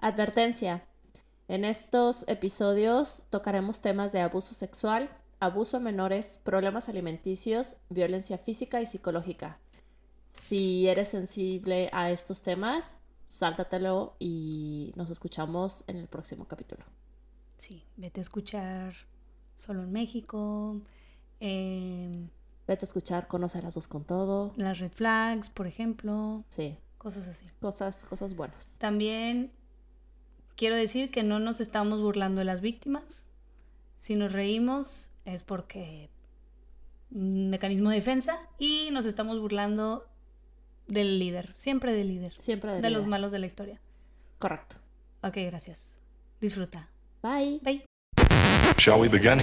Advertencia. En estos episodios tocaremos temas de abuso sexual, abuso a menores, problemas alimenticios, violencia física y psicológica. Si eres sensible a estos temas, sáltatelo y nos escuchamos en el próximo capítulo. Sí, vete a escuchar Solo en México, Vete a escuchar Conoce a las dos con todo. las Red Flags, por ejemplo. Sí, Cosas así. cosas buenas. También quiero decir que no nos estamos burlando de las víctimas. Si nos reímos es porque un mecanismo de defensa y nos estamos burlando del líder, siempre del líder. Siempre de líder. los malos de la historia. Correcto. Ok, gracias. Disfruta. Bye. Bye. Shall we begin?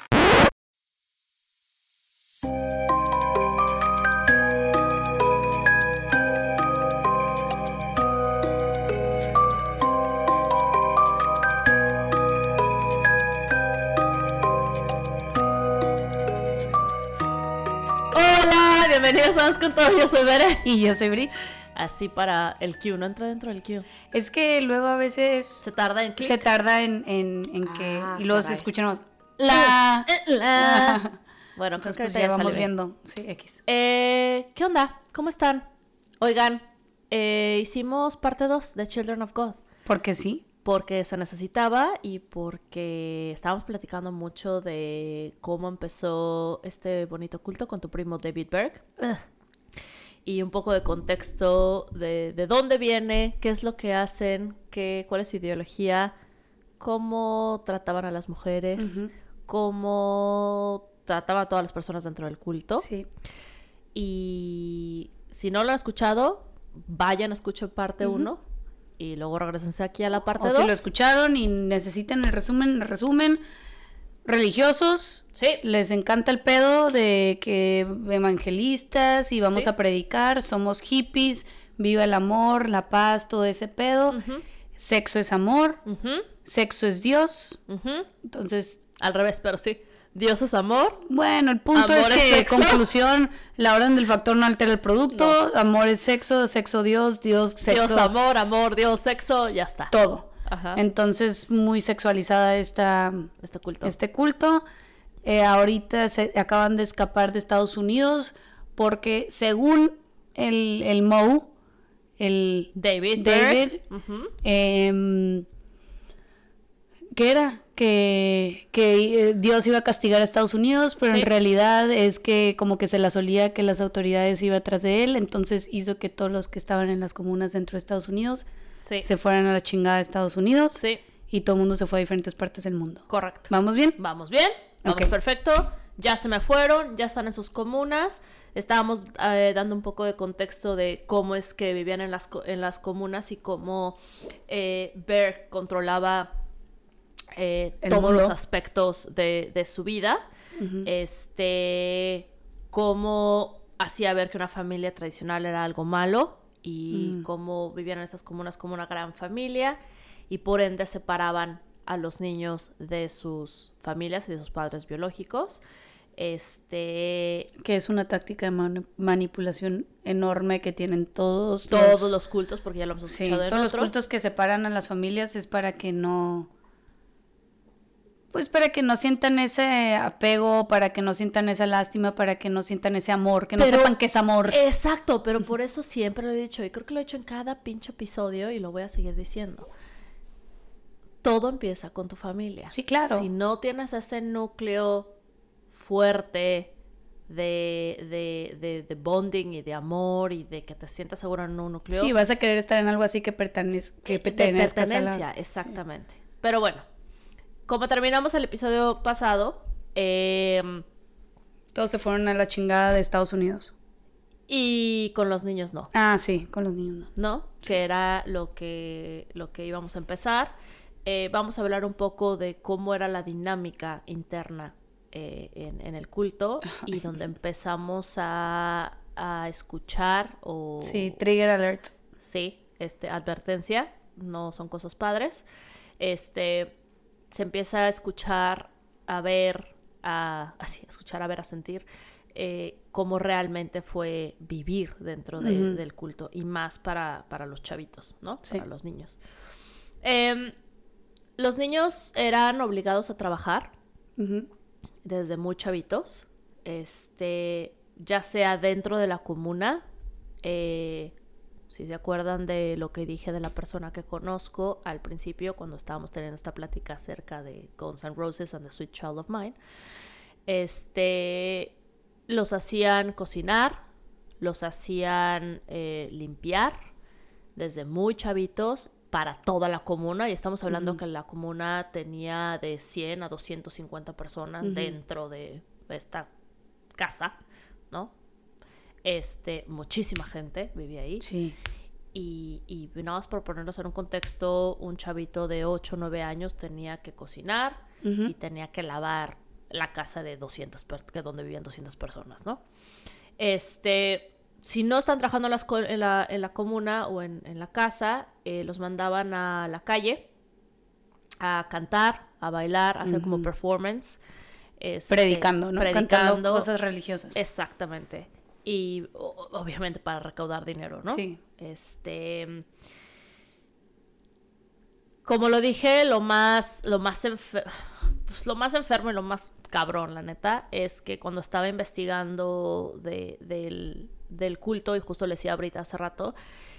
Hola, bienvenidos a Vamos con Todo. Yo soy Bere. Y yo soy Brit. Así para el Q, no entra dentro del Q. Es que luego a veces Se tarda en clic. se tarda en que... Ah, y luego caray. se escuchamos... La... Bueno, creo Entonces que pues ahorita ya ya vamos sale bien. viendo. Sí, X. ¿Qué onda? ¿Cómo están? Oigan, hicimos parte 2 de Children of God Porque sí. porque se necesitaba y porque estábamos platicando mucho de cómo empezó este bonito culto con tu primo David Berg. Y un poco de contexto de dónde viene, qué es lo que hacen, cuál es su ideología, cómo trataban a las mujeres, Ujú. cómo trataban a todas las personas dentro del culto. Sí. Y si no lo han escuchado, vayan a escuchar parte 1 y luego regresense aquí a la parte O 2. si lo escucharon y necesitan el resumen. Religiosos, Sí. les encanta el pedo de que evangelistas y vamos Sí. a predicar, somos hippies, viva el amor, la paz, todo ese pedo. Ujú, Sexo es amor, ujú, sexo es Dios. ujú. Entonces, Al revés, pero sí. Dios es amor. bueno, el punto Amor es es que, sexo. conclusión, la orden del factor no altera el producto, amor es sexo, sexo Dios, Dios sexo, Dios amor, Dios sexo, ya está. todo. Ajá. Entonces, muy sexualizada Este culto. este culto. Ahorita se acaban de escapar de Estados Unidos porque según el Moe, el David. David, Ujú. ¿qué era? Que Dios iba a castigar a Estados Unidos, pero Sí. en realidad es que como que se la solía que las autoridades iban atrás de él, entonces hizo que todos los que estaban en las comunas dentro de Estados Unidos Sí. se fueran a la chingada de Estados Unidos Sí, y todo el mundo se fue a diferentes partes del mundo. correcto. ¿Vamos bien? Vamos bien, vamos Ok. perfecto. Ya se me fueron, ya están en sus comunas. Estábamos dando un poco de contexto de cómo es que vivían en las comunas y cómo Berg controlaba El todos mundo. los aspectos de su vida. Ujú. Cómo hacía ver que una familia tradicional era algo malo y cómo vivían en esas comunas como una gran familia y por ende separaban a los niños de sus familias y de sus padres biológicos. Que es una táctica de manipulación enorme que tienen todos los cultos, porque ya lo hemos sí, escuchado en todos los otros. cultos que separan a las familias es para que no, pues para que no sientan ese apego, para que no sientan esa lástima, para que no sientan ese amor, que no Pero- sepan que es amor. Exacto, pero por eso siempre lo he dicho y creo que lo he dicho en cada pinche episodio y lo voy a seguir diciendo. Todo empieza con tu familia. Sí, claro. Si no tienes ese núcleo fuerte de bonding y de amor y de que te sientas seguro en un núcleo. Sí, vas a querer estar en algo así que pertenezcas de pertenencia, exactamente. Pero bueno, como terminamos el episodio pasado, Todos se fueron a la chingada de Estados Unidos. y con los niños no. Ah, sí, con los niños no. ¿No? Que era lo que íbamos a empezar. Vamos a hablar un poco de cómo era la dinámica interna en el culto y donde empezamos a escuchar o... Sí, trigger alert. Sí, advertencia, no son cosas padres. Se empieza a escuchar, a ver, a sentir cómo realmente fue vivir dentro del culto y más para los chavitos, ¿no? Sí. Para los niños. Los niños eran obligados a trabajar Ujú. desde muy chavitos, ya sea dentro de la comuna, si se acuerdan de lo que dije de la persona que conozco al principio cuando estábamos teniendo esta plática acerca de Guns N' Roses and the Sweet Child of Mine, los hacían cocinar, los hacían limpiar desde muy chavitos para toda la comuna, y estamos hablando que la comuna tenía de 100 a 250 personas dentro de esta casa, ¿no? Muchísima gente vivía ahí. Sí. Y nada más por ponernos en un contexto, un chavito de 8 o 9 años tenía que cocinar y tenía que lavar la casa de 200 que donde vivían 200 personas, ¿no? Si no están trabajando en la comuna o en la casa, los mandaban a la calle a cantar, a bailar, a hacer como performance. Predicando, ¿no? Cantando cosas religiosas. Exactamente. Y obviamente para recaudar dinero, ¿no? Sí. Como lo dije, lo más enfermo y lo más cabrón, la neta, es que cuando estaba investigando del culto, y justo le decía a Brita hace rato,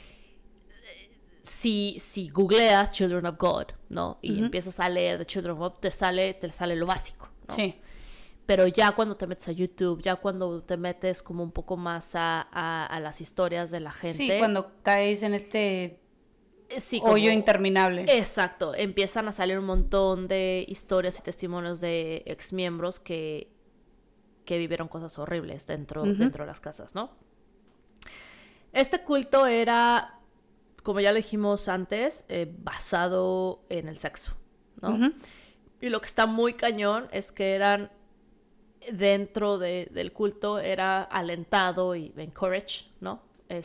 si googleas Children of God, ¿no? Y empiezas a leer de Children of God, te sale lo básico, ¿no? Sí. Pero ya cuando te metes a YouTube, ya cuando te metes como un poco más a las historias de la gente... Sí, cuando caes en hoyo interminable. Exacto. Empiezan a salir un montón de historias y testimonios de exmiembros que vivieron cosas horribles dentro de las casas, ¿no? Este culto era, como ya lo dijimos antes, basado en el sexo, ¿no? Y lo que está muy cañón es que eran... dentro del culto era alentado y encouraged, ¿no?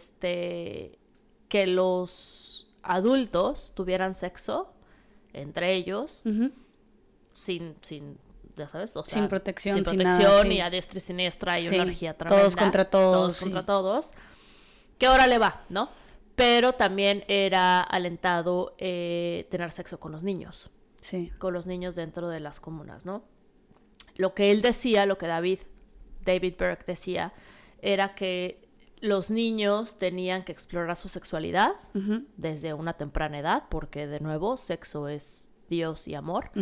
Que los adultos tuvieran sexo entre ellos sin ya sabes, o sea, sin protección, sin protección, nada, y a diestra y siniestra y una energía tremenda. Todos contra todos. Todos contra todos. Que ahora le va, ¿no? Pero también era alentado tener sexo con los niños. Sí. Con los niños dentro de las comunas, ¿no? Lo que él decía, lo que David Berg decía, era que los niños tenían que explorar su sexualidad desde una temprana edad, porque de nuevo, sexo es Dios y amor,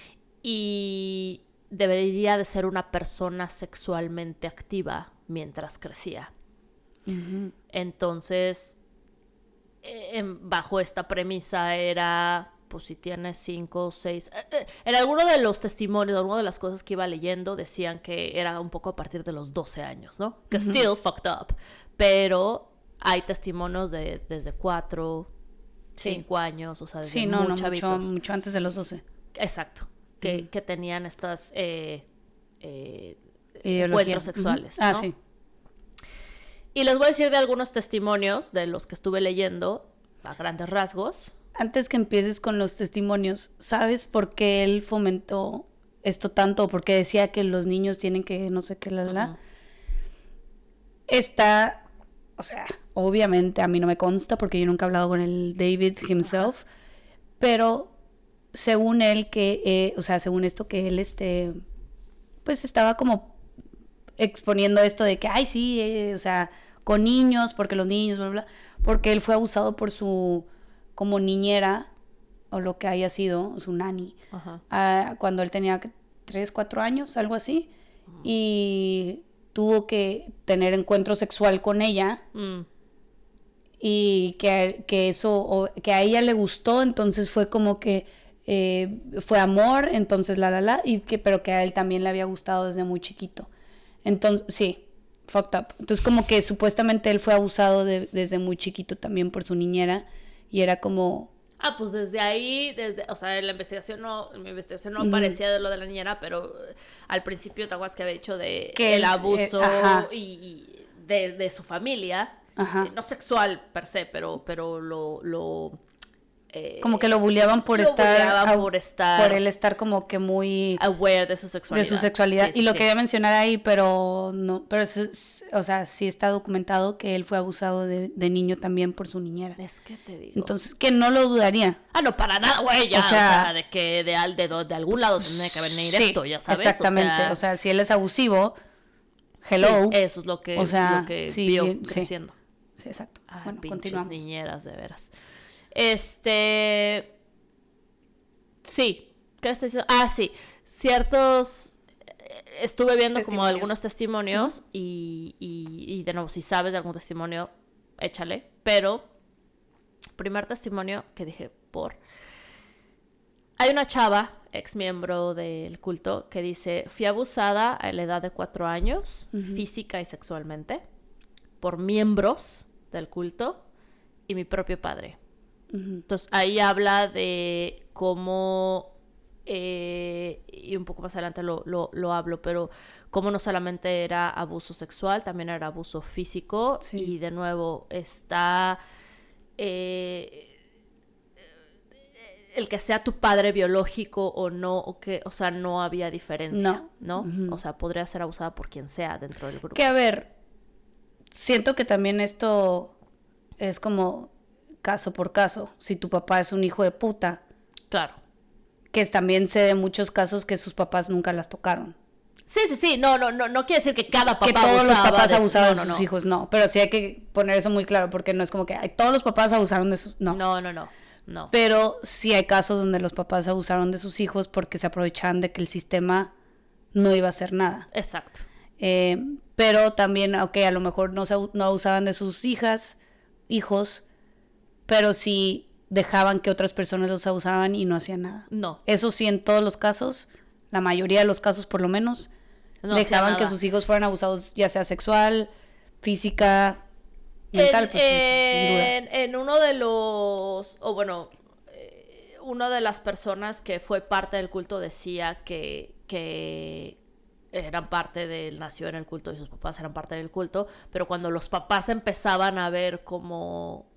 y debería de ser una persona sexualmente activa mientras crecía. Entonces, bajo esta premisa era... pues si tienes 5 o 6... En alguno de los testimonios, alguna de las cosas que iba leyendo, decían que era un poco a partir de los 12 años, ¿no? Que still fucked up. Pero hay testimonios desde 4, 5 años, o sea, desde muy chavitos. Mucho antes de los 12. Exacto. Que tenían estas encuentros sexuales, ¿no? Sí. Y les voy a decir de algunos testimonios de los que estuve leyendo, a grandes rasgos. Antes que empieces con los testimonios, ¿sabes por qué él fomentó esto tanto? Porque decía que los niños tienen que no sé qué, Está, o sea, obviamente a mí no me consta porque yo nunca he hablado con el David himself, pero según él según esto que él pues estaba como exponiendo esto de que, ay, sí, o sea, con niños, porque los niños, bla, bla, porque él fue abusado por su... como niñera, o lo que haya sido, su nani, cuando él tenía 3, 4 años, algo así, y tuvo que tener encuentro sexual con ella, y que eso, que a ella le gustó, entonces fue como que fue amor, entonces pero que a él también le había gustado desde muy chiquito. Entonces, sí, fucked up. Entonces como que supuestamente él fue abusado desde muy chiquito también por su niñera, y era como... pues desde ahí, o sea, en mi investigación no aparecía de lo de la niñera, pero al principio te acuerdas que había dicho de que el abuso y de su familia, no sexual per se, pero como que lo bulleaban por lo estar... bulleaban por él estar como que muy... aware de su sexualidad. De su sexualidad. Sí, y lo sí. quería mencionar ahí, pero no... Pero, o sea, sí está documentado que él fue abusado de niño también por su niñera. Es que te digo. Entonces, que no lo dudaría. Ah, no, para nada, güey, ya. O sea, de que de algún lado tendría que venir sí, esto, ya sabes. exactamente. O sea, si él es abusivo, hello. Sí, eso es lo que, o sea, lo que sí, vio sí. creciendo. Sí, exacto. Ay, Bueno, pinches continuamos. niñeras, de veras. Sí. ¿Qué estoy diciendo? Ah, sí. Estuve viendo como algunos testimonios y de nuevo, si sabes de algún testimonio, échale. Pero, primer testimonio que dije, hay una chava, ex miembro del culto, que dice, fui abusada a la edad de 4 años, física y sexualmente, por miembros del culto y mi propio padre. Entonces ahí habla de cómo, y un poco más adelante lo hablo, pero cómo no solamente era abuso sexual, también era abuso físico. Sí. Y de nuevo está el que sea tu padre biológico o no, o sea, no había diferencia, ¿no? O sea, podría ser abusada por quien sea dentro del grupo. Que a ver, siento que también esto es como caso por caso. Si tu papá es un hijo de puta. Claro. Que también sé de muchos casos que sus papás nunca las tocaron. Sí. No quiere decir que cada papá que todos los papás abusaban de sus no. hijos, no. Pero sí hay que poner eso muy claro, porque no es como que todos los papás abusaron de sus... No. No. Pero sí hay casos donde los papás abusaron de sus hijos porque se aprovechaban de que el sistema no iba a hacer nada. Exacto. Pero también, a lo mejor no abusaban de sus hijos, pero sí dejaban que otras personas los abusaban y no hacían nada. No. Eso sí, en todos los casos, la mayoría de los casos por lo menos, no dejaban que sus hijos fueran abusados, ya sea sexual, física, mental, pues sin duda. En uno de los, una de las personas que fue parte del culto decía que eran nació en el culto y sus papás eran parte del culto, pero cuando los papás empezaban a ver como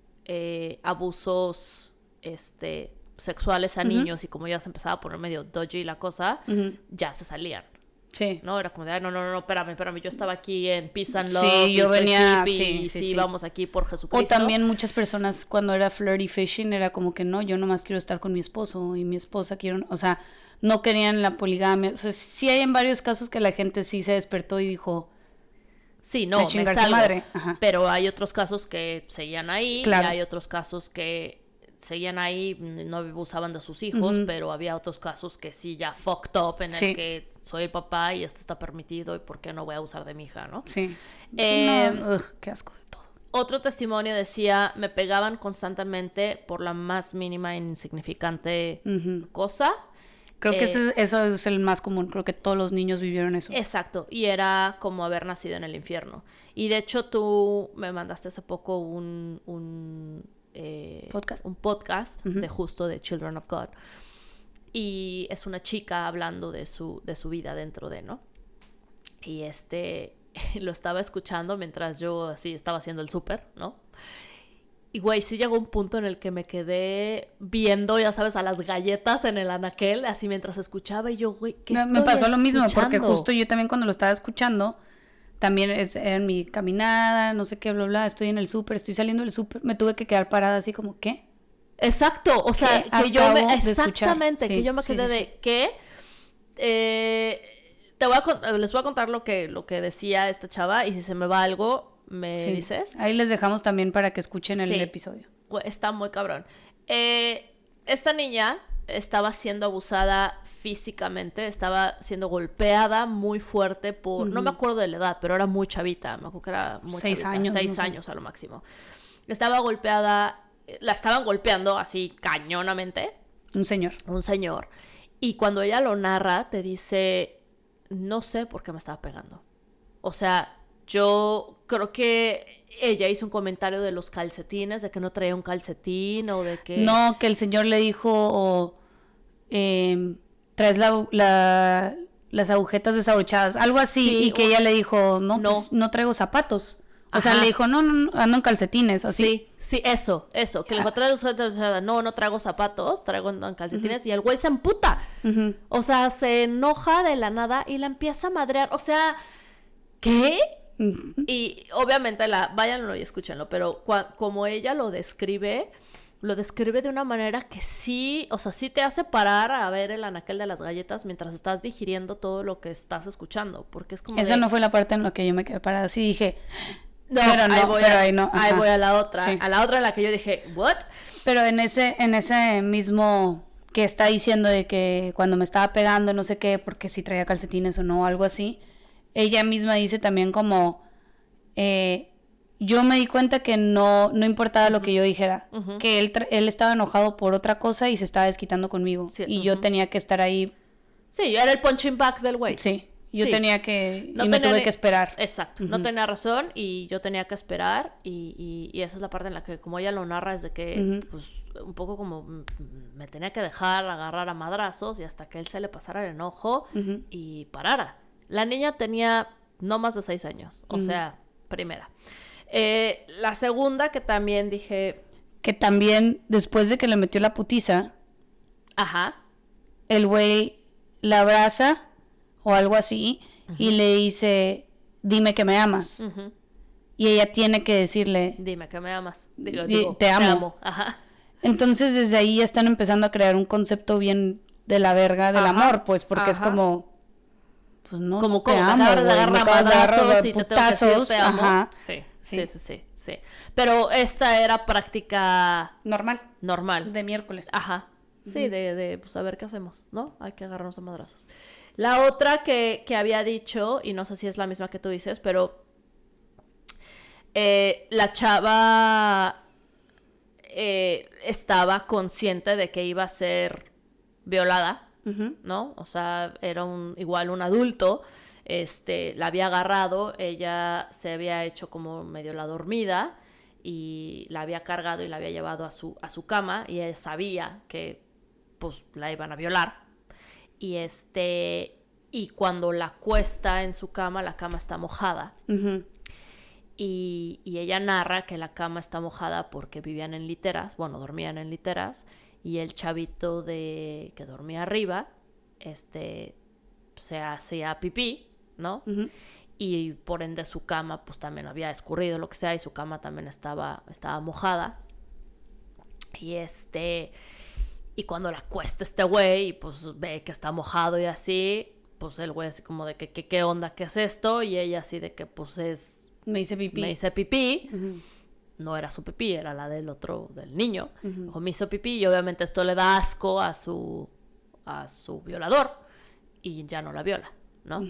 abusos sexuales a niños y como ya se empezaba a poner medio dodgy la cosa, ya se salían. Sí. No, era como de, no, espérame, yo estaba aquí en Peace and Love. Sí, yo venía, sí, vamos aquí por Jesucristo. O también muchas personas cuando era flirty fishing era como que no, yo nomás quiero estar con mi esposo y mi esposa quiero, o sea, no querían la poligamia. O sea, sí hay en varios casos que la gente sí se despertó y dijo... Sí, no, me salgo. Madre. Ajá. Pero hay otros casos que seguían ahí, claro. Y hay otros casos que seguían ahí, no abusaban de sus hijos, pero había otros casos que sí ya fucked up en el que soy el papá y esto está permitido y por qué no voy a abusar de mi hija, ¿no? Sí. Qué asco de todo. Otro testimonio decía, me pegaban constantemente por la más mínima e insignificante cosa. Creo que eso es el más común, creo que todos los niños vivieron eso. Exacto, y era como haber nacido en el infierno. Y de hecho tú me mandaste hace poco un podcast de justo de Children of God. Y es una chica hablando de su vida dentro de, ¿no? Y lo estaba escuchando mientras yo así estaba haciendo el súper, ¿no? Y güey, sí llegó un punto en el que me quedé viendo, ya sabes, a las galletas en el anaquel, así mientras escuchaba, y yo, güey, ¿qué estoy Me pasó lo mismo, escuchando? porque justo yo también cuando lo estaba escuchando, también era en mi caminada, no sé qué, bla, bla, estoy en el súper, estoy saliendo del súper, me tuve que quedar parada así como, ¿qué? Exacto, o sea, que yo exactamente, sí, que yo me quedé de, ¿qué? Les voy a contar lo que decía esta chava, y si se me va algo... ¿Me dices? Ahí les dejamos también para que escuchen el episodio. Está muy cabrón. Esta niña estaba siendo abusada físicamente, estaba siendo golpeada muy fuerte por... No me acuerdo de la edad, pero era muy chavita. Me acuerdo que era muy 6 chavita. años. 6 años a lo máximo. Estaba golpeada... La estaban golpeando así cañonamente. Un señor. Y cuando ella lo narra, te dice... No sé por qué me estaba pegando. O sea... Yo creo que ella hizo un comentario de los calcetines, de que no traía un calcetín o de que... No, que el señor le dijo, traes las agujetas desabrochadas, algo así, y que ella le dijo, no traigo zapatos. O sea, le dijo, no, ando en calcetines, o así. Sí, eso, que le dijo, no traigo zapatos, traigo en calcetines, y el güey se emputa, o sea, se enoja de la nada y la empieza a madrear, o sea, ¿qué? Y obviamente, váyanlo y escúchenlo, pero como ella lo describe de una manera que sí, o sea, sí te hace parar a ver el anaquel de las galletas mientras estás digiriendo todo lo que estás escuchando, porque es como esa no fue la parte en la que yo me quedé parada, sí dije... No, ahí voy a la otra. Sí. A la otra en la que yo dije, ¿what? Pero en ese mismo que está diciendo de que cuando me estaba pegando, no sé qué, porque si traía calcetines o no, algo así, ella misma dice también como, yo me di cuenta que no importaba lo que yo dijera, que él estaba enojado por otra cosa y se estaba desquitando conmigo, y yo tenía que estar ahí. Sí, yo era el punching back del güey. Sí. Yo tenía que... y me tuve que esperar. Exacto. No tenía razón y yo tenía que esperar. Y esa es la parte en la que, como ella lo narra, es de que, pues, un poco como me tenía que dejar agarrar a madrazos y hasta que él se le pasara el enojo y parara. La niña tenía no más de 6 años. O sea, primera. La segunda que también dije... Que también, después de que le metió la putiza... Ajá. El güey la abraza... o algo así, y le dice, dime que me amas. Y ella tiene que decirle, dime que me amas. Te amo. Ajá. Entonces desde ahí ya están empezando a crear un concepto bien de la verga del amor, pues, porque es como, pues no, como no te amo, me agarrar madrazos y te tengo que decir te amo. Ajá. Sí. Pero esta era práctica... Normal. De miércoles. Ajá. Sí, de pues a ver qué hacemos, ¿no? Hay que agarrarnos a madrazos. La otra que había dicho, y no sé si es la misma que tú dices, pero la chava estaba consciente de que iba a ser violada, ¿no? O sea, era igual un adulto, la había agarrado, ella se había hecho como medio la dormida y la había cargado y la había llevado a su cama y él sabía que pues la iban a violar. Y cuando la acuesta en su cama, la cama está mojada. Y ella narra que la cama está mojada porque vivían en literas, dormían en literas, y el chavito que dormía arriba, se hacía pipí, ¿no? Y por ende su cama, pues también había escurrido, lo que sea, y su cama también estaba mojada. Y cuando la acuesta este güey, pues ve que está mojado y así, pues el güey así como de que ¿qué onda? ¿Qué es esto? Y ella así de que pues me hice pipí. No era su pipí, era la del niño. O me hizo pipí y obviamente esto le da asco a su violador y ya no la viola, ¿no?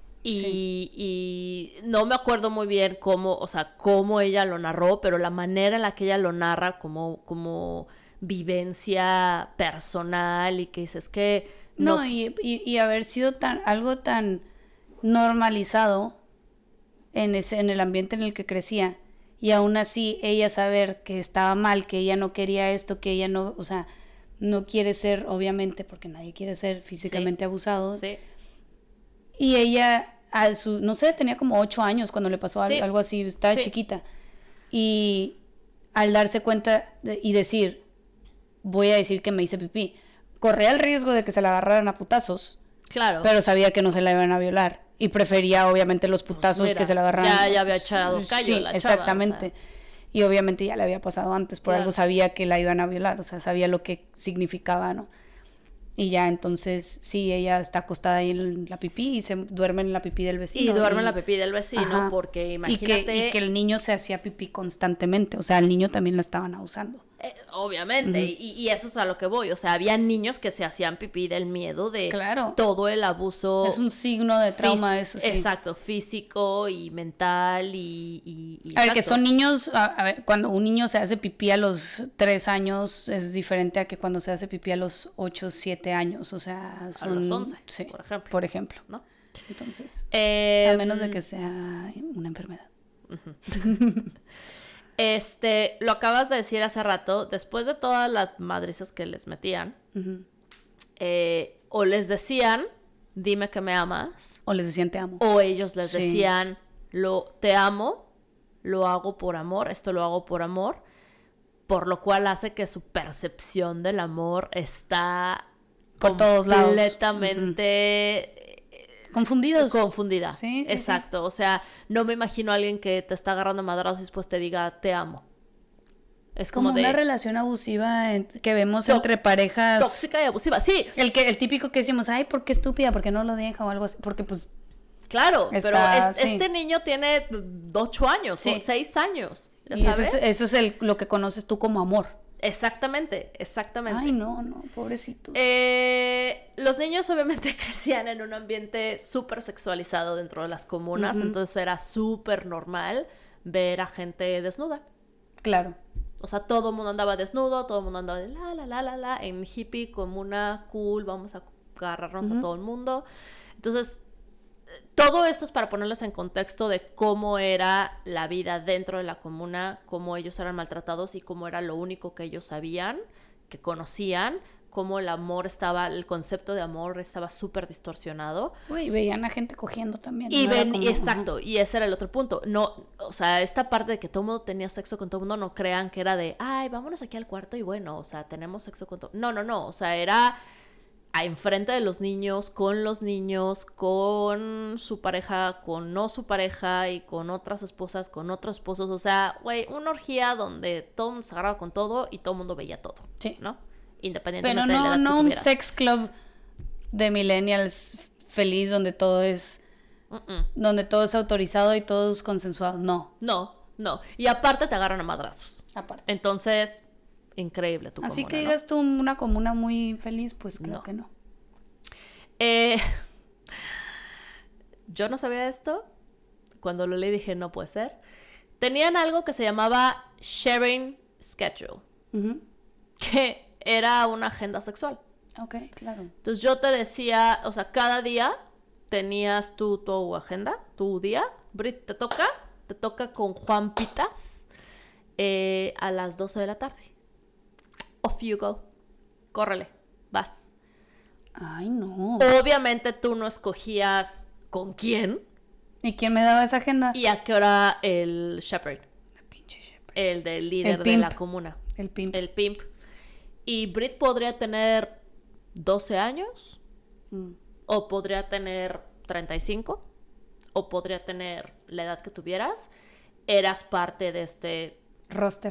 Y no me acuerdo muy bien cómo ella lo narró, pero la manera en la que ella lo narra como vivencia personal y que dices que no y haber sido algo tan normalizado en el ambiente en el que crecía, y aún así ella saber que estaba mal, que ella no quería esto, que ella no, o sea, no quiere ser, obviamente, porque nadie quiere ser físicamente abusado. Sí. Y ella no sé, tenía como 8 años cuando le pasó algo así, estaba chiquita. Y al darse cuenta y decir, voy a decir que me hice pipí, corría el riesgo de que se la agarraran a putazos. Claro. Pero sabía que no se la iban a violar. Y prefería, obviamente, los putazos que se la agarraran. Ya había echado callo sí, la chava. Exactamente. O sea. Y obviamente ya le había pasado antes. Por algo sabía que la iban a violar. O sea, sabía lo que significaba, ¿no? Y ya, entonces, sí, ella está acostada ahí en la pipí y se duerme en la pipí del vecino. Y duerme en la pipí del vecino, porque imagínate... Y que el niño se hacía pipí constantemente. O sea, al niño también la estaban abusando. Obviamente, y eso es a lo que voy. O sea, había niños que se hacían pipí del miedo de claro. todo el abuso. Es un signo de trauma, eso sí. Exacto, físico y mental y a ver, que son niños, a ver, cuando un niño se hace pipí a los 3 años es diferente a que cuando se hace pipí a los 8, 7 años, o sea, son... A los 11, sí, por ejemplo. ¿no? Entonces, a menos de que sea una enfermedad. Lo acabas de decir hace rato, después de todas las madrizas que les metían, o les decían, dime que me amas. O les decían te amo. O ellos les decían, te amo, lo hago por amor, esto lo hago por amor, por lo cual hace que su percepción del amor está por todos lados. Completamente confundida. Sí, exacto. Sí. O sea, no me imagino a alguien que te está agarrando a madrazos y después te diga te amo. Es como una relación abusiva que vemos entre parejas. Tóxica y abusiva, sí. El típico que decimos, ay, ¿por qué estúpida? ¿Por qué no lo deja? O algo así. Porque pues... Claro, está, pero sí. este niño tiene 8 años o 6 años. Y ¿sabes? eso es lo que conoces tú como amor. Exactamente. Ay, no, pobrecito. Los niños obviamente crecían en un ambiente súper sexualizado dentro de las comunas, entonces era súper normal ver a gente desnuda. Claro. O sea, todo el mundo andaba desnudo, todo el mundo andaba de la, en hippie, comuna, cool, vamos a agarrarnos a todo el mundo. Entonces, todo esto es para ponerles en contexto de cómo era la vida dentro de la comuna, cómo ellos eran maltratados y cómo era lo único que ellos sabían, que conocían, cómo el amor estaba, el concepto de amor estaba súper distorsionado. Uy, veían a gente cogiendo también. Y exacto, y ese era el otro punto. No, o sea, esta parte de que todo el mundo tenía sexo con todo el mundo, no crean que era de, ay, vámonos aquí al cuarto y bueno, o sea, tenemos sexo con todo. No, o sea, era enfrente de los niños, con su pareja, con no su pareja y con otras esposas, con otros esposos. O sea, güey, una orgía donde todo el mundo se agarraba con todo y todo el mundo veía todo, sí, ¿no? Independientemente pero de la edad no que un tuvieras. sex club de millennials feliz donde todo es autorizado y todo es consensuado. No. Y aparte te agarran a madrazos. Aparte. Entonces, increíble tu comuna, así que digas tú una comuna muy feliz, pues creo que no. Yo no sabía esto. Cuando lo leí dije, no puede ser. Tenían algo que se llamaba sharing schedule. Que era una agenda sexual. Ok, claro. Entonces yo te decía, o sea, cada día tenías tú tu agenda, tu día. Brit, te toca con Juan Pitas a las 12 de la tarde. Off you go. Córrele, vas. Ay, no. Obviamente tú no escogías con quién. ¿Y quién me daba esa agenda? Y a qué hora el shepherd. El pinche shepherd. El del líder de la comuna. El pimp. El pimp. Y Brit podría tener 12 años. O podría tener 35. O podría tener la edad que tuvieras. Eras parte de este roster.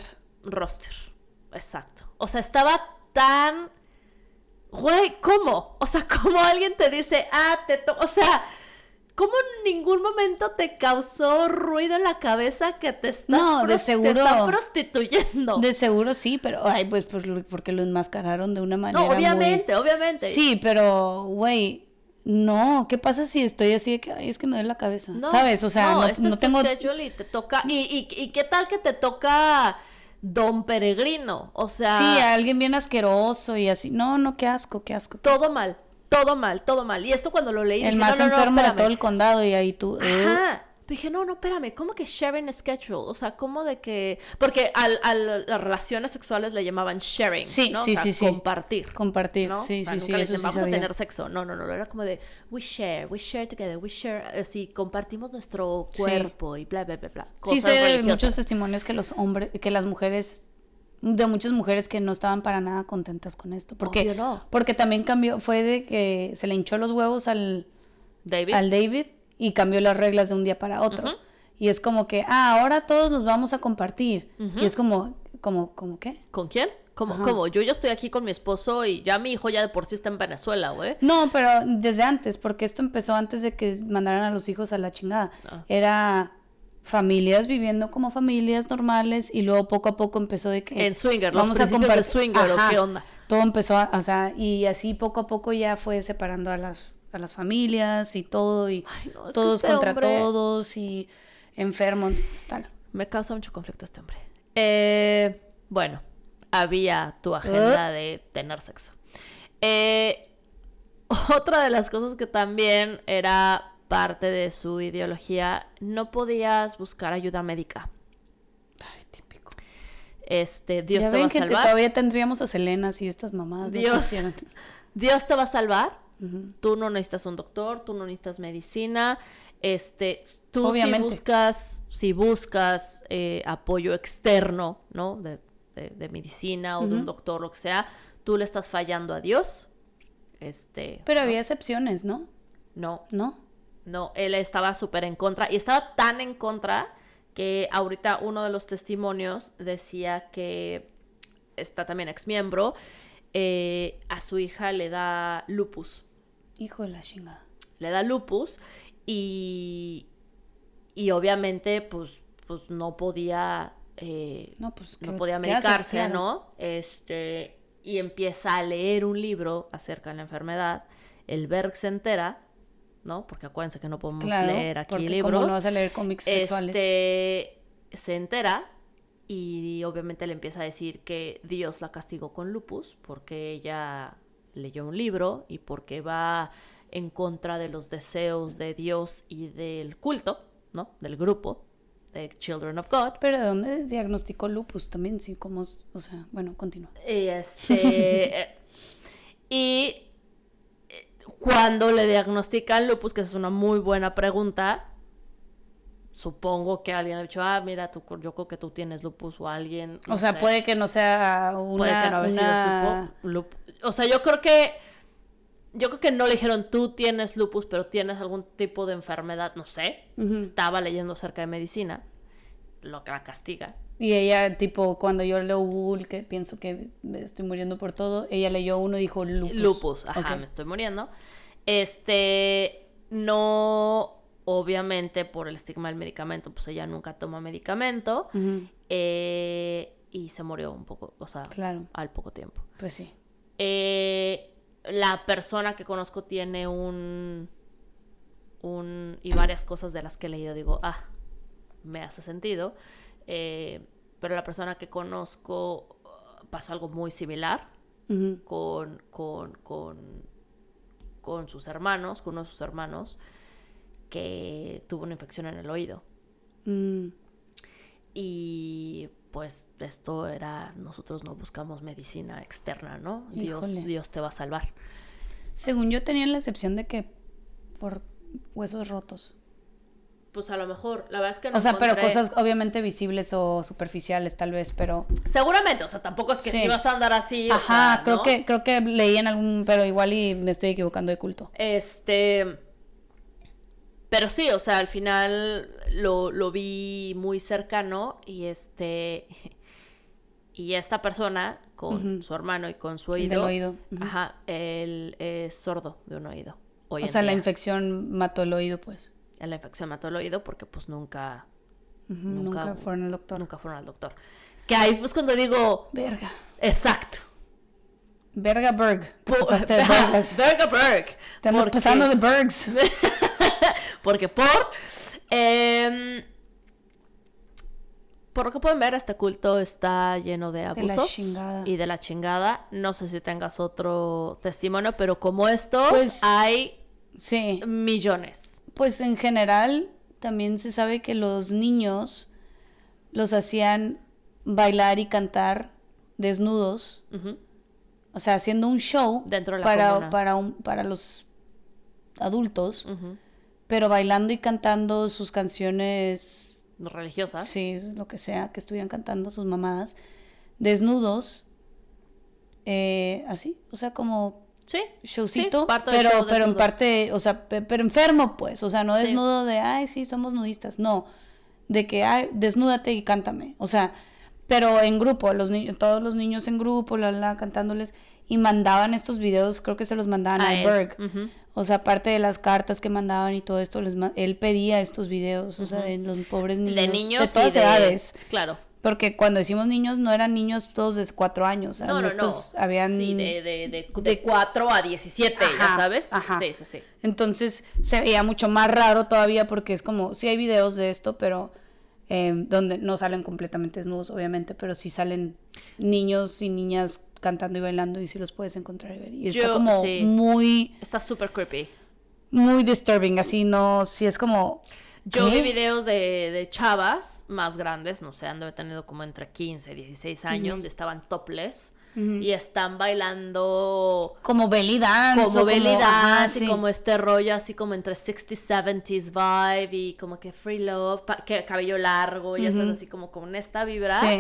Exacto. O sea, estaba tan... Güey, ¿cómo? O sea, ¿cómo alguien te dice, o sea, ¿cómo en ningún momento te causó ruido en la cabeza que te estás de seguro, te están prostituyendo? De seguro sí, pero, pues porque lo enmascararon de una manera obviamente. Sí, pero, güey, no, ¿qué pasa si estoy así de que, ay, es que me duele la cabeza? No, ¿sabes? O sea, no tengo... schedule y te toca, y ¿qué tal que te toca... Don Peregrino, o sea... Sí, a alguien bien asqueroso y así. No, qué asco. Todo mal. Y esto cuando lo leí... El dije, más enfermo de todo el condado y ahí tú... Ajá. Dije, no, espérame, ¿cómo que sharing schedule? O sea, ¿cómo de que...? Porque a las relaciones sexuales le llamaban sharing, sí, ¿no? Sí, o sea, compartir. Compartir, ¿no? sí, o sea, sí, nunca le eso dicen, sí vamos sabía. a tener sexo. No, era como de, we share together, así, compartimos nuestro cuerpo y bla, bla, bla, bla. Sí, sé de muchos testimonios que las mujeres... de muchas mujeres que no estaban para nada contentas con esto. Porque, porque también cambió, fue de que se le hinchó los huevos al David y cambió las reglas de un día para otro. Y es como que, ahora todos nos vamos a compartir. Y es como ¿qué? ¿Con quién? ¿Cómo? Yo ya estoy aquí con mi esposo y ya mi hijo ya de por sí está en Venezuela, güey. No, pero desde antes, porque esto empezó antes de que mandaran a los hijos a la chingada. Era... familias viviendo como familias normales y luego poco a poco empezó de que... En swinger, vamos a compartir. Swinger, ¿o qué onda? Todo empezó, y así poco a poco ya fue separando a las familias y todo, y todos contra todos, y enfermos, tal. Me causa mucho conflicto este hombre. Bueno, había tu agenda de tener sexo. Otra de las cosas que también era... parte de su ideología, no podías buscar ayuda médica. Ay, típico. Dios ya te va a salvar. Todavía tendríamos a Selenas y estas mamadas. Dios te va a salvar. Tú no necesitas un doctor, tú no necesitas medicina. Tú Obviamente. si buscas apoyo externo, ¿no? De medicina o de un doctor, lo que sea, tú le estás fallando a Dios. Pero ¿no? había excepciones, ¿no? No, ¿No? no, él estaba súper en contra y estaba tan en contra que ahorita uno de los testimonios decía que está también exmiembro, a su hija le da lupus. Hijo de la chingada. Le da lupus y obviamente pues no podía No, pues, no podía ¿qué haces? medicarse, Claro. ¿no? Y empieza a leer un libro acerca de la enfermedad. El Berg se entera, ¿no? Porque acuérdense que no podemos Claro, leer aquí porque libros. ¿cómo no vas a leer cómics sexuales? Se entera y obviamente le empieza a decir que Dios la castigó con lupus porque ella leyó un libro y porque va en contra de los deseos de Dios y del culto, ¿no? Del grupo de Children of God. Pero ¿de dónde diagnosticó lupus también? Sí, como, o sea, bueno, continúa. Y cuando le diagnostican lupus, que es una muy buena pregunta, supongo que alguien ha dicho, mira, yo creo que tú tienes lupus o alguien. O sea, sé. puede que no sea Puede que no haya sido lupus. O sea, yo creo que no le dijeron tú tienes lupus, pero tienes algún tipo de enfermedad, no sé. Ujú. Estaba leyendo acerca de medicina, lo que la castiga. Y ella, tipo, cuando yo leo Google, que pienso que me estoy muriendo por todo, ella leyó uno y dijo lupus. Lupus, ajá, Ok. me estoy muriendo. No, obviamente por el estigma del medicamento, pues ella nunca toma medicamento. Ujú. Y se murió un poco, o sea, Claro. al poco tiempo. Pues sí. La persona que conozco tiene y varias cosas de las que he leído digo, me hace sentido. Pero la persona que conozco pasó algo muy similar Ujú. con sus hermanos, con uno de sus hermanos, que tuvo una infección en el oído. Mm. Y pues nosotros no buscamos medicina externa, ¿no? Híjole. Dios te va a salvar. Según yo tenía la excepción de que por huesos rotos. Pues a lo mejor, la verdad es que no O sea, pero encontré- cosas obviamente visibles o superficiales tal vez, pero... Seguramente, o sea, tampoco es que Sí. si vas a andar así, Ajá, o sea, ¿no? creo que leí en algún, pero igual y me estoy equivocando de culto. Pero sí, o sea, al final lo vi muy cercano y y esta persona con Ujú. su hermano y con su El oído, del oído. Ujú. ajá, él es sordo de un oído. Hoy O en sea, la día. infección mató el oído, pues. La infección mató el oído porque pues nunca Ujú, nunca fueron al doctor. Nunca fueron al doctor. Que ahí pues cuando digo, Verga. exacto. Verga Berg. Pasaste de vergas. Verga Berg. Estamos Porque- pasando de Bergs. Porque por lo que pueden ver, este culto está lleno de la abusos chingada. y de la chingada. No sé si tengas otro testimonio, pero como estos Pues- hay Sí. millones. Pues en general también se sabe que los niños los hacían bailar y cantar desnudos, Ujú. o sea, haciendo un show Dentro de la comuna. para los adultos, Ujú. pero bailando y cantando sus canciones, Religiosas. sí, lo que sea que estuvieran cantando sus mamadas, desnudos, así, o sea, como Sí. showcito, Sí, parte del pero show pero en desnudo. parte, o sea, pero enfermo, pues, o sea, no Sí. desnudo de, ay, sí, somos nudistas, no, de que, ay, desnúdate y cántame, o sea, pero en grupo, los niños, todos los niños en grupo, cantándoles, y mandaban estos videos, creo que se los mandaban a él. Berg, Ujú. o sea, aparte de las cartas que mandaban y todo esto, él pedía estos videos, o sea, de los pobres niños, De niños de todas y edades, Claro. porque cuando decimos niños, no eran niños todos de 4 años, No. habían... Sí, de 4 a 17, ya Ajá, sabes. ajá. Sí. Entonces se veía mucho más raro todavía porque es como, sí hay videos de esto, pero donde no salen completamente desnudos, obviamente, pero sí salen niños y niñas cantando y bailando y sí los puedes encontrar y ver. Y está como sí. muy, Está súper creepy. muy disturbing, así no, sí es como... Yo ¿qué? vi videos de chavas más grandes, no sé, han de haber tenido como entre 15 y 16 años, y estaban topless, y están bailando como belly dance. como belly dance, sí. y como este rollo así como entre 60s, 70s vibe, y como que free love, cabello largo, ya sabes, así como con esta vibra. Sí.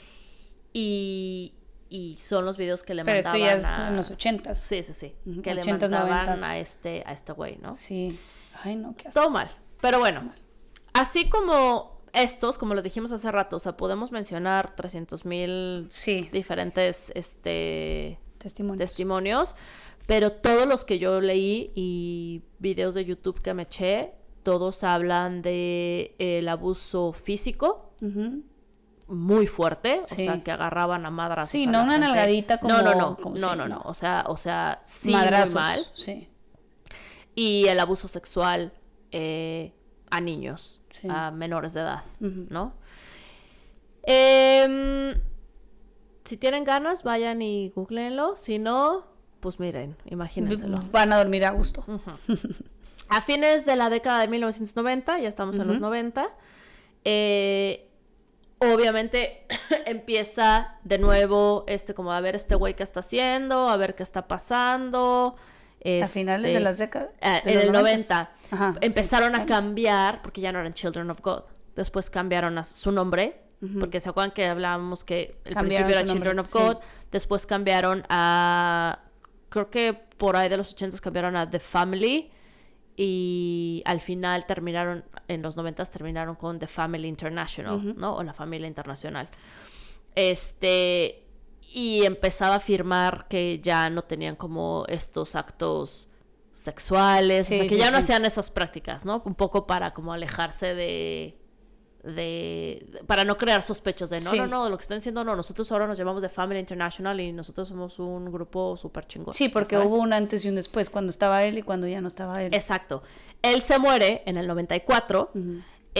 Y son los videos que le Pero mandaban esto ya es en los 80s. Sí, sí, sí. Ujú, Que 80s, le mandaban 90s. a este güey, ¿no? Sí. Ay, no, qué asco. Todo mal. Pero bueno, así como estos, como les dijimos hace rato, o sea, podemos mencionar 300,000 Sí. diferentes Testimonios. pero todos los que yo leí y videos de YouTube que me eché, todos hablan de el abuso físico Ujú. muy fuerte, o Sí. sea, que agarraban a madrazos Sí, a no la una gente. nalgadita como... No, como no. O sea, sí, madrazos. muy mal. Sí. Y el abuso sexual a niños, Sí. a menores de edad, Ujú. ¿no? Si tienen ganas, vayan y googleenlo. Si no, pues miren, imagínenselo. Van a dormir a gusto. A fines de la década de 1990, ya estamos en los 90, obviamente empieza de nuevo como a ver este güey qué está haciendo, a ver qué está pasando. A finales de las décadas. de En los el 90s. 90 Ajá, empezaron sí. a cambiar, porque ya no eran Children of God. Después cambiaron a su nombre, porque se acuerdan que hablábamos que el Cambiaron principio era su nombre, Children of sí. God. Después cambiaron a, creo que por ahí de los 80s cambiaron a The Family. Y al final terminaron, en los 90s terminaron con The Family International, ¿no? O la familia internacional. Y empezaba a afirmar que ya no tenían como estos actos sexuales, Sí, o sea, que sí, ya no sí. hacían esas prácticas, ¿no? Un poco para como alejarse para no crear sospechas de Sí. no, lo que están diciendo, no, nosotros ahora nos llamamos The Family International y nosotros somos un grupo súper chingón. Sí, porque ¿sabes? hubo un antes y un después, cuando estaba él y cuando ya no estaba él. Exacto. Él se muere en el 94, Ujú.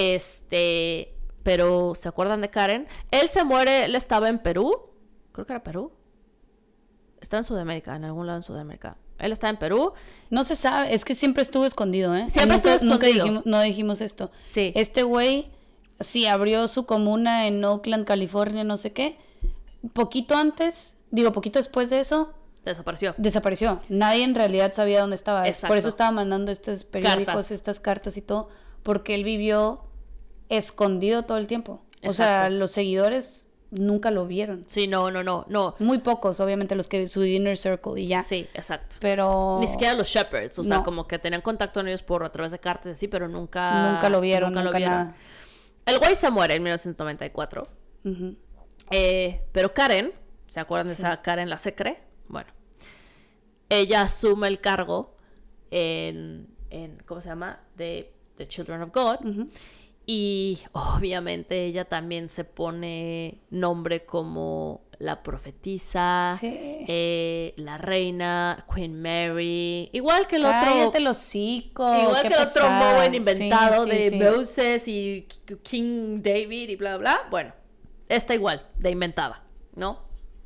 pero ¿se acuerdan de Karen? Él se muere, él estaba en Perú, creo que era Perú. Está en Sudamérica, en algún lado en Sudamérica. Él está en Perú. No se sabe, es que siempre estuvo escondido, ¿eh? Siempre estuvo escondido. No dijimos esto. Sí. Este güey, sí, abrió su comuna en Oakland, California, no sé qué. Poquito después de eso, Desapareció. desapareció. Nadie en realidad sabía dónde estaba. Exacto. Por eso estaba mandando estos periódicos, Cartas. estas cartas y todo, porque él vivió escondido todo el tiempo. O Exacto. sea, los seguidores nunca lo vieron. Sí, no. Muy pocos, obviamente, los que su inner circle y ya. Sí, exacto. Pero Ni siquiera los Shepherds, o sea, No. como que tenían contacto con ellos a través de cartas y así, pero nunca lo vieron, nunca nada. El güey se muere en 1994. Ujú. Pero Karen, ¿se acuerdan de esa Karen la Secre? Bueno, ella asume el cargo en ¿cómo se llama? De Children of God. Ujú. Y obviamente ella también se pone nombre como la profetisa, Sí. la reina, Queen Mary, igual que el Cállate otro... el hocico. Igual qué que el otro pesada. Moen inventado Sí, sí, de sí. Moses y King David y bla, bla. Bueno, esta igual, de inventada, ¿no?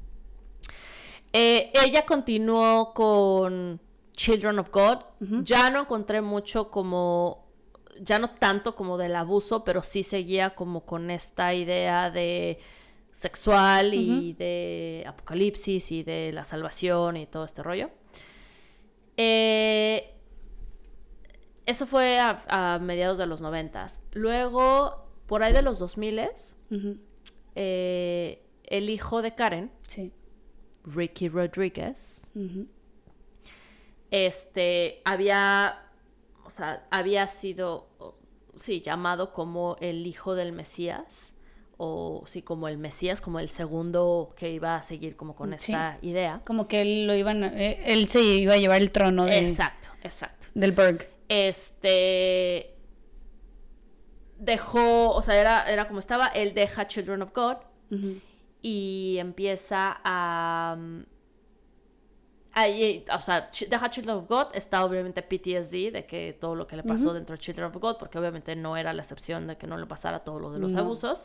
Ella continuó con Children of God. Ya no encontré mucho ya no tanto como del abuso, pero sí seguía como con esta idea de sexual y de apocalipsis y de la salvación y todo este rollo. Eso fue a mediados de los 90s. Luego, por ahí de los 2000s, Ujú. el hijo de Karen, Sí. Ricky Rodríguez, Ujú. había sido, sí, llamado como el hijo del Mesías, o sí, como el Mesías, como el segundo que iba a seguir como con Sí. esta idea. Como que él se iba a llevar el trono Exacto. del Berg. Dejó, o sea, era como estaba, él deja Children of God Ujú. y empieza o sea, deja Children of God, está obviamente PTSD de que todo lo que le pasó dentro de Children of God, porque obviamente no era la excepción de que no le pasara todo lo de los No. abusos.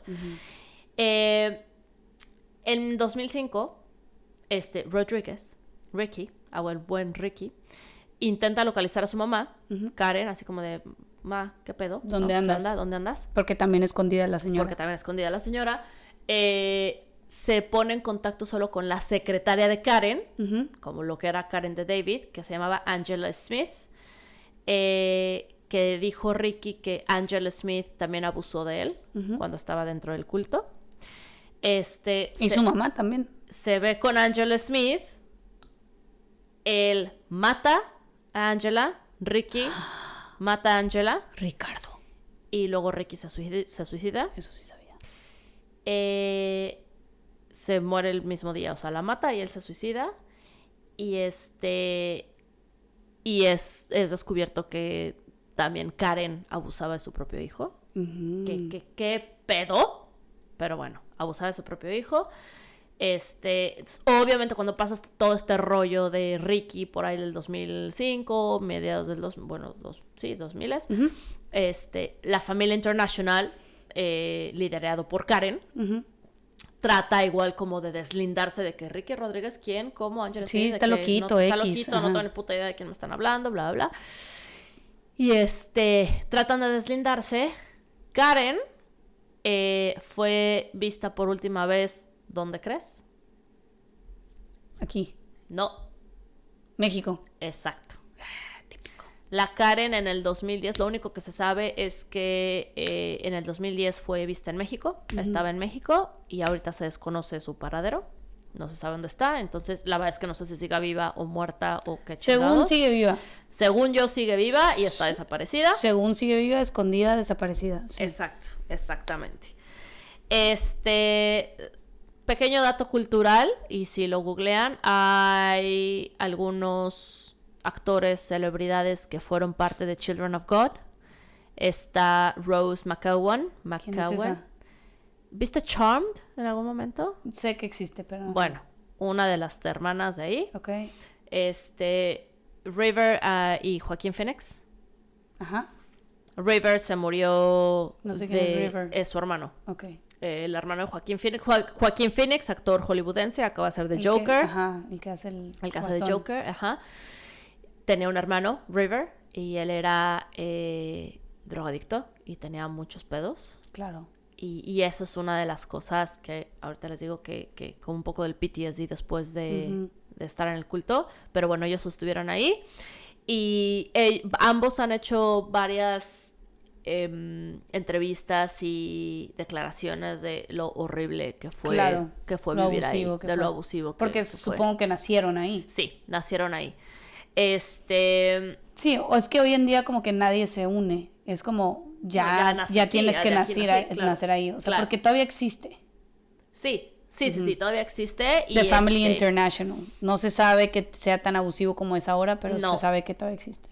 En 2005, Rodríguez, Ricky, el buen Ricky, intenta localizar a su mamá, Karen, así como de, ma, ¿qué pedo? ¿Dónde ¿No? andas? ¿Qué onda? ¿Dónde andas? Porque también escondida la señora. Porque también escondida la señora. se pone en contacto solo con la secretaria de Karen, Ujú. como lo que era Karen de David, que se llamaba Angela Smith, que dijo Ricky que Angela Smith también abusó de él Ujú. cuando estaba dentro del culto. Y su mamá también. Se ve con Angela Smith, él mata a Angela, Ricky mata a Angela, Ricardo. y luego Ricky se suicida. Eso sí sabía. Se muere el mismo día, o sea, la mata y él se suicida. Y y es descubierto que también Karen abusaba de su propio hijo. Ujú. ¿Qué pedo? Pero bueno, abusaba de su propio hijo. Obviamente cuando pasa todo este rollo de Ricky por ahí del 2005, mediados del 2000, Ujú. la familia International, liderado por Karen, Ujú. trata igual como de deslindarse de que Ricky Rodríguez, ¿quién? ¿Cómo? Angela Sí, Smith, de está que loquito, está X, loquito, no ajá. tengo ni puta idea de quién me están hablando, bla, bla, bla. Y tratan de deslindarse. Karen fue vista por última vez, ¿dónde crees? Aquí. No, México. exacto. Típico. La Karen en el 2010, lo único que se sabe es que en el 2010 fue vista en México, estaba en México y ahorita se desconoce su paradero, no se sabe dónde está, entonces la verdad es que no sé si siga viva o muerta o qué Según chingados. sigue viva. Según yo sigue viva y está desaparecida. Según sigue viva, escondida, desaparecida. Sí. Exacto, exactamente. Pequeño dato cultural, y si lo googlean, hay algunos actores, celebridades que fueron parte de Children of God. Está Rose McGowan. ¿Quién es esa? ¿Viste Charmed en algún momento? Sé que existe, pero no. Bueno, una de las hermanas de ahí. Ok. River y Joaquín Phoenix. Ajá. River se murió No sé quién es River. Es su hermano. Ok. El hermano de Joaquín Phoenix. Joaquín Phoenix, actor hollywoodense, acaba de ser de El que- Joker. Ajá, el que hace el El que hace de guasón. Joker, ajá. Tenía un hermano, River, y él era drogadicto y tenía muchos pedos. Claro. Y eso es una de las cosas que ahorita les digo que con un poco del PTSD después de estar en el culto. Pero bueno, ellos estuvieron ahí. Y ambos han hecho varias entrevistas y declaraciones de lo horrible que fue, Claro, que fue lo vivir ahí. abusivo que De lo fue. abusivo que Porque que fue. supongo que nacieron ahí. Sí, nacieron ahí. Sí, o es que hoy en día como que nadie se une. Es como No, ya nací ya aquí, tienes que ya aquí nací, claro. nacer ahí. O sea, Claro. porque todavía existe. Sí, todavía existe. The Family International. No se sabe que sea tan abusivo como es ahora, pero No. se sabe que todavía existe.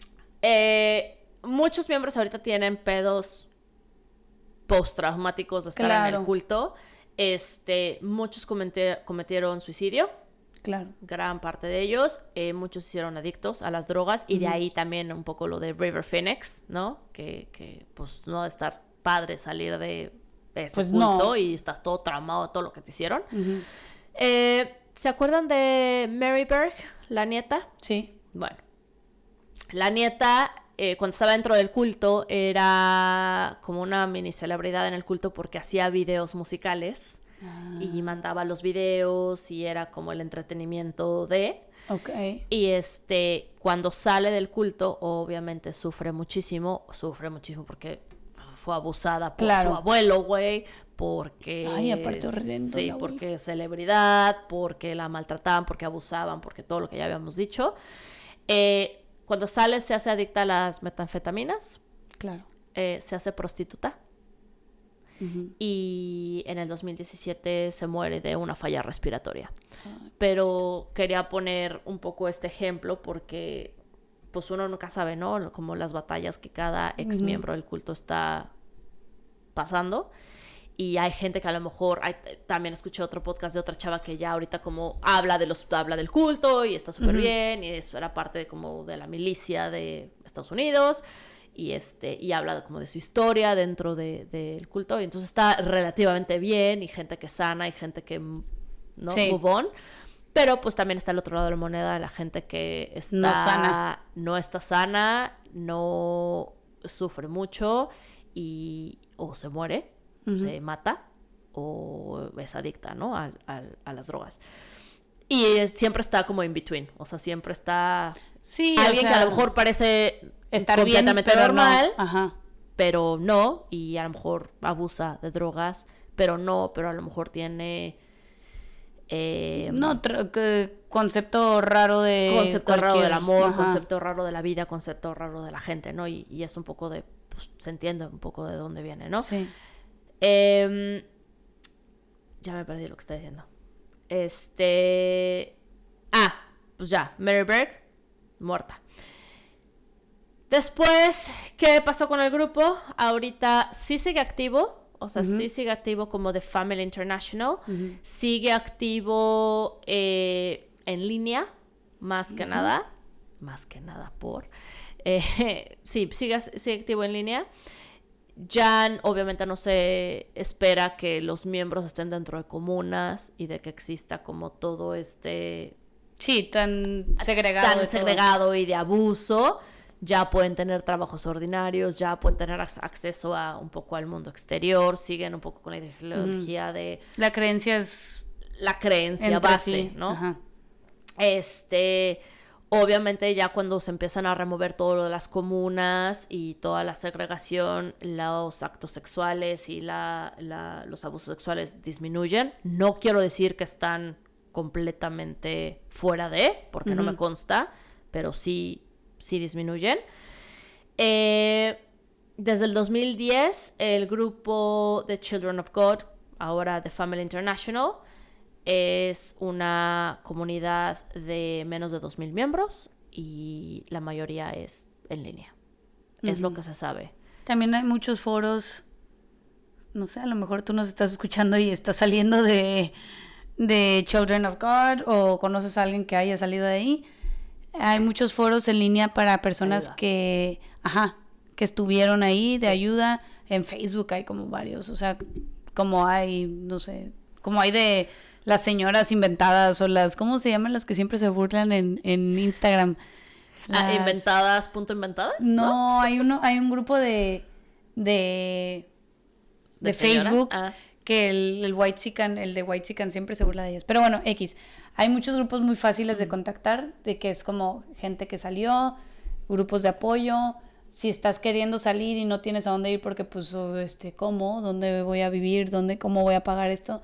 Muchos miembros ahorita tienen pedos postraumáticos de estar en Claro. el culto. Muchos cometieron suicidio, Claro. gran parte de ellos. Muchos se hicieron adictos a las drogas y de ahí también un poco lo de River Phoenix, ¿no? Que pues no va a estar padre salir de ese Pues culto no. y estás todo traumado de todo lo que te hicieron. Ujú. ¿Se acuerdan de Mary Berg, la nieta? Sí. Bueno, la nieta, cuando estaba dentro del culto, era como una mini celebridad en el culto porque hacía videos musicales y mandaba los videos y era como el entretenimiento de... Ok. Y cuando sale del culto, obviamente sufre muchísimo porque fue abusada por Claro. su abuelo, güey, porque... Ay, aparte horrendo sí, el abuelo. porque celebridad, porque la maltrataban, porque abusaban, porque todo lo que ya habíamos dicho. Cuando sale se hace adicta a las metanfetaminas, Claro. se hace prostituta Ujú. y en el 2017 se muere de una falla respiratoria. Ay, Pero quería poner un poco este ejemplo porque pues uno nunca sabe, ¿no? Como las batallas que cada ex miembro del culto está pasando. Y hay gente que a lo mejor... también escuché otro podcast de otra chava que ya ahorita como habla del culto y está súper bien. Y era parte de, como de la milicia de Estados Unidos. Y habla como de su historia dentro del culto. Y entonces está relativamente bien. Y gente que sana y gente que... ¿no? Sí. Move on. Pero pues también está el otro lado de la moneda de la gente que está... No está sana, no sufre mucho o se muere, se mata. o es adicta, ¿no? A las drogas. Y siempre está como in between, o sea, siempre está Sí, alguien que a lo mejor parece estar completamente bien, pero normal, no. Ajá. pero no, y a lo mejor abusa de drogas, pero a lo mejor tiene... concepto raro de concepto raro del amor, ajá. concepto raro de la vida, concepto raro de la gente, ¿no? Y es un poco de... Pues, se entiende un poco de dónde viene, ¿no? Sí. Ya me perdí lo que está diciendo. Pues ya, Mary Berg, muerta. Después, ¿qué pasó con el grupo? Ahorita sí sigue activo, o sea, sí sigue activo como The Family International. Sigue activo en línea, más que nada sí, sigue activo en línea. Ya obviamente no se espera que los miembros estén dentro de comunas y de que exista como todo Sí, tan segregado y de abuso. Ya pueden tener trabajos ordinarios, ya pueden tener acceso a un poco al mundo exterior, siguen un poco con la ideología de... La creencia es... La creencia base, sí. ¿no? Ajá. Obviamente ya cuando se empiezan a remover todo lo de las comunas y toda la segregación, los actos sexuales y los abusos sexuales disminuyen. No quiero decir que están completamente fuera de, porque no me consta, pero sí disminuyen. Desde el 2010, el grupo The Children of God, ahora The Family International, es una comunidad de menos de 2,000 miembros y la mayoría es en línea. Es lo que se sabe. También hay muchos foros, no sé, a lo mejor tú nos estás escuchando y estás saliendo de Children of God o conoces a alguien que haya salido de ahí. Hay muchos foros en línea para personas que estuvieron ahí de ayuda. En Facebook hay como varios, o sea, como hay, no sé, como hay de las señoras inventadas o las, ¿cómo se llaman las que siempre se burlan en Instagram? ¿Inventadas? No, hay un grupo de Facebook que el Whitexican, el de Whitexican siempre se burla de ellas. Pero bueno, X. Hay muchos grupos muy fáciles de contactar, de que es como gente que salió, grupos de apoyo. Si estás queriendo salir y no tienes a dónde ir porque pues ¿cómo? ¿Dónde voy a vivir? ¿Cómo voy a pagar esto?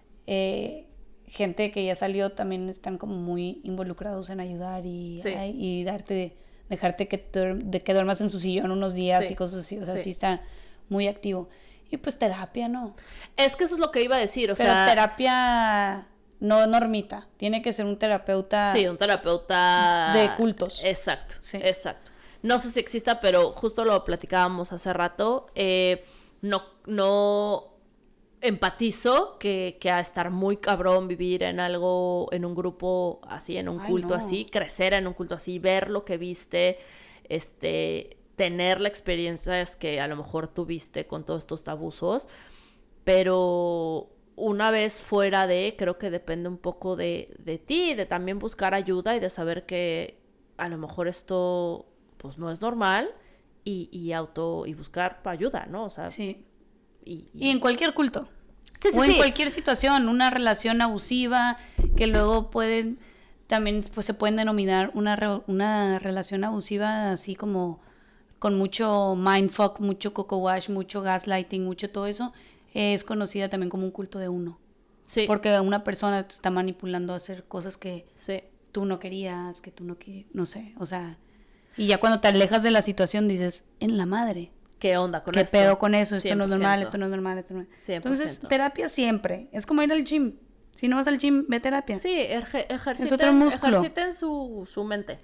Gente que ya salió también están como muy involucrados en ayudar y dejarte que duermas en su sillón unos días y cosas así, o sea, sí está muy activo. Y pues terapia, ¿no? Es que eso es lo que iba a decir, Pero terapia no normita, tiene que ser un terapeuta... Sí, un terapeuta... de cultos. Exacto, sí. Exacto. No sé si exista, pero justo lo platicábamos hace rato, no empatizo que a estar muy cabrón vivir en un grupo así, en un culto así, crecer en un culto así, ver lo que viste, tener la experiencia que a lo mejor tuviste con todos estos abusos, pero una vez fuera creo que depende un poco de ti, de también buscar ayuda y de saber que a lo mejor esto pues no es normal y buscar ayuda, ¿no? O sea, sí. Y en cualquier culto. Sí, o en cualquier situación, una relación abusiva, que luego también pues, se pueden denominar una relación abusiva así como con mucho mindfuck, mucho coco wash, mucho gaslighting, mucho todo eso, es conocida también como un culto de uno. Sí. Porque una persona te está manipulando a hacer cosas que sí. tú no querías, que tú no sé, o sea... Y ya cuando te alejas de la situación dices, en la madre. ¿Qué onda con esto? ¿Qué pedo con eso? Esto no es normal, esto no es normal, esto no es... 100%. Entonces, terapia siempre. Es como ir al gym. Si no vas al gym, ve a terapia. Sí, es otro músculo. Ejerciten su mente.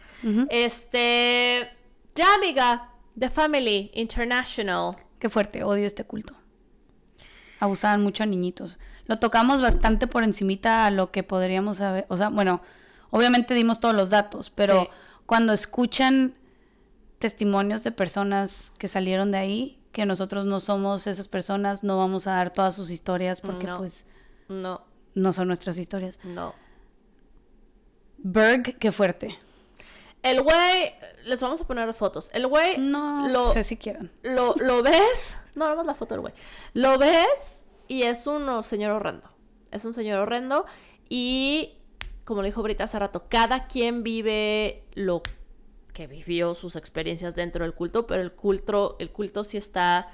Ya, amiga, The Family International. Qué fuerte, odio este culto. Abusaban mucho a niñitos. Lo tocamos bastante por encimita a lo que podríamos saber. O sea, bueno, obviamente dimos todos los datos, pero cuando escuchan testimonios de personas que salieron de ahí, que nosotros no somos esas personas, no vamos a dar todas sus historias porque no son nuestras historias. No. Berg, qué fuerte. El güey, les vamos a poner fotos. El güey... No sé si quieran. ¿Lo ves? No, nada más la foto del güey. Lo ves y es un señor horrendo. Es un señor horrendo y, como le dijo Brita hace rato, cada quien vive lo que vivió, sus experiencias dentro del culto, pero el culto sí está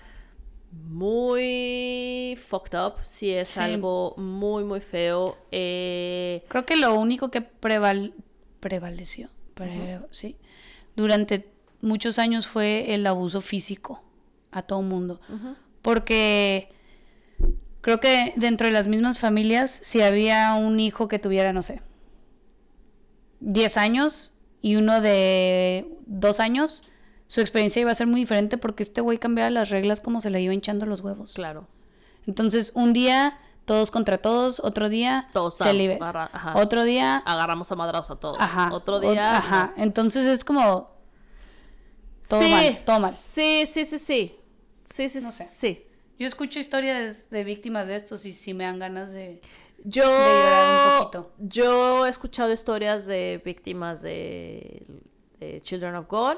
muy fucked up, sí es Sí. algo muy, muy feo. Creo que lo único que prevaleció, sí, durante muchos años fue el abuso físico a todo mundo. Porque creo que dentro de las mismas familias, si había un hijo que tuviera, no sé, 10 años y uno de 2 años, su experiencia iba a ser muy diferente porque este güey cambiaba las reglas como se le iba hinchando los huevos. Claro. Entonces, un día todos contra todos, otro día Todos celibes, otro día agarramos a madrados a todos. ajá, Otro día. ajá. Entonces es como todo sí, mal, todo mal. Sí. No sé. Sí. Yo escucho historias de víctimas de estos y sí me dan ganas de Yo, llorar un poquito. yo he escuchado historias de víctimas de Children of God,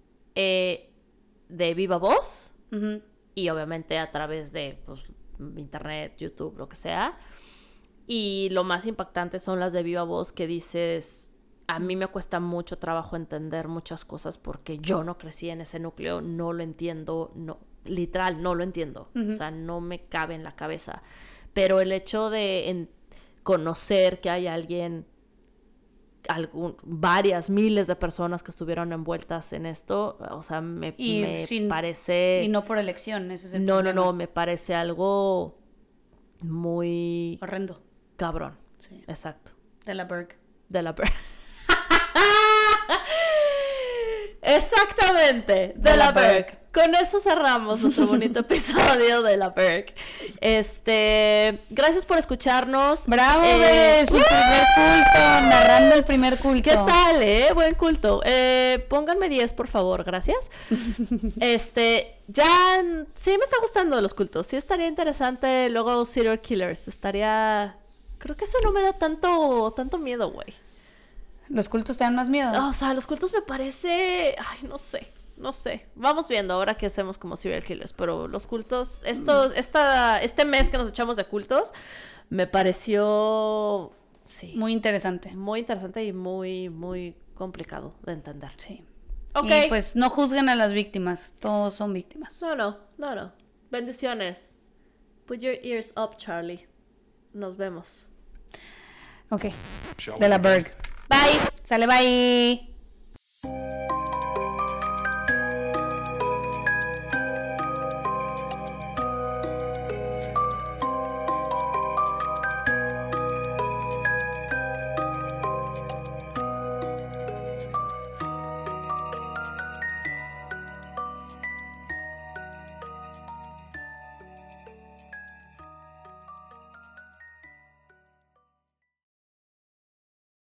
de viva voz, Ujú. y obviamente a través de pues, internet, YouTube, lo que sea. Y lo más impactante son las de viva voz que dices, a mí me cuesta mucho trabajo entender muchas cosas porque yo no crecí en ese núcleo, no lo entiendo, no, literal, no lo entiendo. O sea, no me cabe en la cabeza. Pero el hecho de conocer que hay alguien, varias miles de personas que estuvieron envueltas en esto, o sea, me parece... Y no por elección, ese es el No, problema. me parece algo muy Horrendo. cabrón. Sí. Exacto. De la Berg. De la Berg. Exactamente, de la Berg. Con eso cerramos nuestro bonito episodio de la Berg. Gracias por escucharnos. ¡Bravo, bebé! Su primer culto, narrando el primer culto. ¿Qué tal, buen culto. Pónganme 10, por favor, gracias. Ya, sí me está gustando de los cultos. Sí estaría interesante luego serial killers. Creo que eso no me da tanto miedo, güey. ¿Los cultos te dan más miedo? O sea, los cultos me parece... Ay, no sé. Vamos viendo ahora qué hacemos como serial killers. Pero los cultos... Este mes que nos echamos de cultos, me pareció... Sí. Muy interesante. Muy interesante y muy, muy complicado de entender. Sí. Ok. Y pues no juzguen a las víctimas. Todos son víctimas. No. Bendiciones. Put your ears up, Charlie. Nos vemos. Ok. Shall De we la begin? Berg. Bye. Sale, bye.